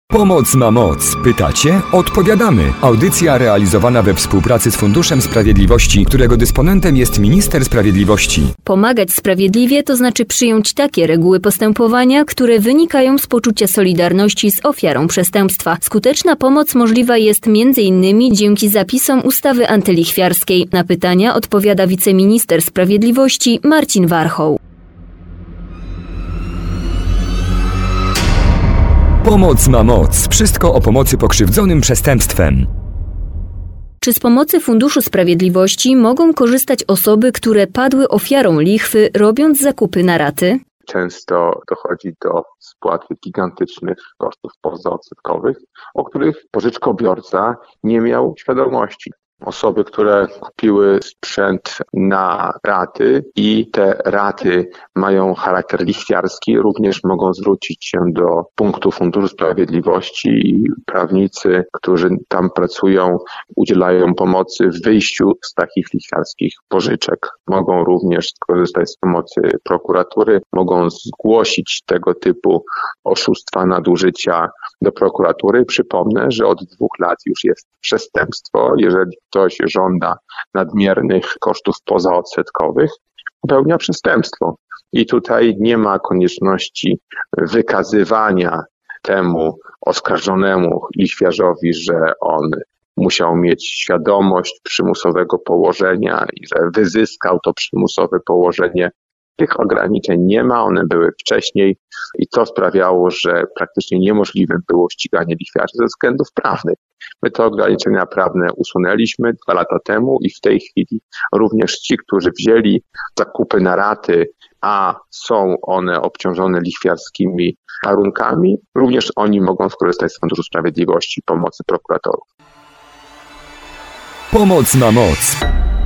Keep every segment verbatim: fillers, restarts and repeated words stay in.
Pomoc ma moc. Pytacie? Odpowiadamy. Audycja realizowana we współpracy z Funduszem Sprawiedliwości, którego dysponentem jest Minister Sprawiedliwości. Pomagać sprawiedliwie to znaczy przyjąć takie reguły postępowania, które wynikają z poczucia solidarności z ofiarą przestępstwa. Skuteczna pomoc możliwa jest między innymi dzięki zapisom ustawy antylichwiarskiej. Na pytania odpowiada wiceminister sprawiedliwości Marcin Warchoł. Pomoc ma moc. Wszystko o pomocy pokrzywdzonym przestępstwem. Czy z pomocy Funduszu Sprawiedliwości mogą korzystać osoby, które padły ofiarą lichwy, robiąc zakupy na raty? Często dochodzi do spłaty gigantycznych kosztów pozaodsetkowych, o których pożyczkobiorca nie miał świadomości. Osoby, które kupiły sprzęt na raty i te raty mają charakter lichwiarski, również mogą zwrócić się do punktu Funduszu Sprawiedliwości i prawnicy, którzy tam pracują, udzielają pomocy w wyjściu z takich lichwiarskich pożyczek. Mogą również skorzystać z pomocy prokuratury, mogą zgłosić tego typu oszustwa, nadużycia do prokuratury. Przypomnę, że od dwóch lat już jest przestępstwo, jeżeli ktoś żąda nadmiernych kosztów pozaodsetkowych, popełnia przestępstwo. I tutaj nie ma konieczności wykazywania temu oskarżonemu lichwiarzowi, że on musiał mieć świadomość przymusowego położenia i że wyzyskał to przymusowe położenie. Tych ograniczeń nie ma, one były wcześniej i to sprawiało, że praktycznie niemożliwe było ściganie lichwiarzy ze względów prawnych. My te ograniczenia prawne usunęliśmy dwa lata temu i w tej chwili również ci, którzy wzięli zakupy na raty, a są one obciążone lichwiarskimi warunkami, również oni mogą skorzystać z Funduszu Sprawiedliwości i pomocy prokuratorów. Pomoc ma moc.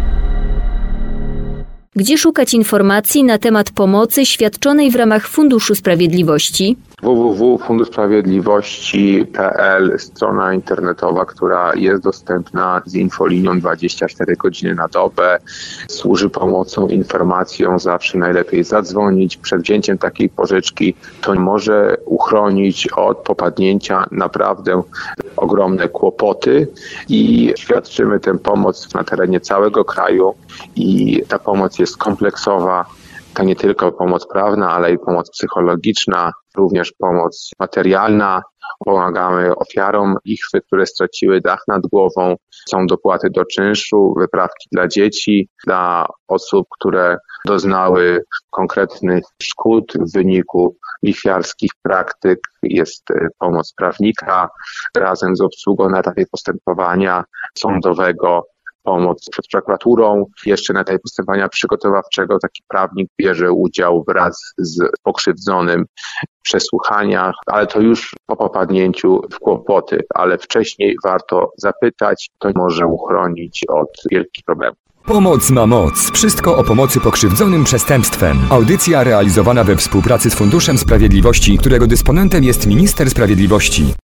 Gdzie szukać informacji na temat pomocy świadczonej w ramach Funduszu Sprawiedliwości? w w w kropka fundusz sprawiedliwości kropka p l, strona internetowa, która jest dostępna z infolinią dwadzieścia cztery godziny na dobę. Służy pomocą, informacją, zawsze najlepiej zadzwonić. Przed wzięciem takiej pożyczki to może uchronić od popadnięcia naprawdę ogromne kłopoty i świadczymy tę pomoc na terenie całego kraju i ta pomoc jest kompleksowa. To nie tylko pomoc prawna, ale i pomoc psychologiczna, również pomoc materialna. Pomagamy ofiarom lichwy, które straciły dach nad głową. Są dopłaty do czynszu, wyprawki dla dzieci, dla osób, które doznały konkretnych szkód w wyniku lichwiarskich praktyk. Jest pomoc prawnika razem z obsługą na etapie postępowania sądowego. Pomoc przed prokuraturą. Jeszcze na etapie postępowania przygotowawczego taki prawnik bierze udział wraz z pokrzywdzonym w przesłuchaniach, ale to już po popadnięciu w kłopoty, ale wcześniej warto zapytać, to może uchronić od wielkich problemów. Pomoc ma moc. Wszystko o pomocy pokrzywdzonym przestępstwem. Audycja realizowana we współpracy z Funduszem Sprawiedliwości, którego dysponentem jest Minister Sprawiedliwości.